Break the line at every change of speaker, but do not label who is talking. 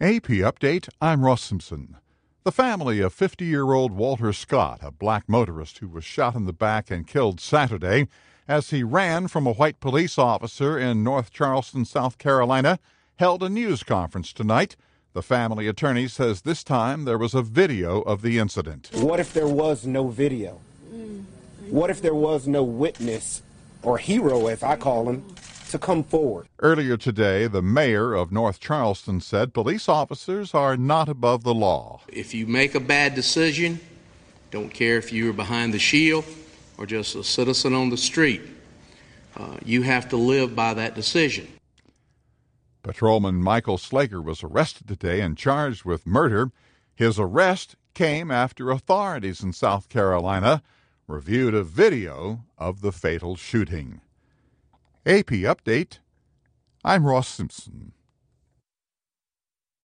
AP Update, I'm Ross Simpson. The family of 50-year-old Walter Scott, a black motorist who was shot in the back and killed Saturday as he ran from a white police officer in North Charleston, South Carolina, held a news conference tonight. The family attorney says this time there was a video of the incident.
What if there was no video? What if there was no witness, or hero, as I call him, to come forward?
Earlier today, the mayor of North Charleston said police officers are not above the law.
If you make a bad decision, don't care if you're behind the shield or just a citizen on the street, you have to live by that decision.
Patrolman Michael Slager was arrested today and charged with murder. His arrest came after authorities in South Carolina reviewed a video of the fatal shooting. AP Update, I'm Ross Simpson.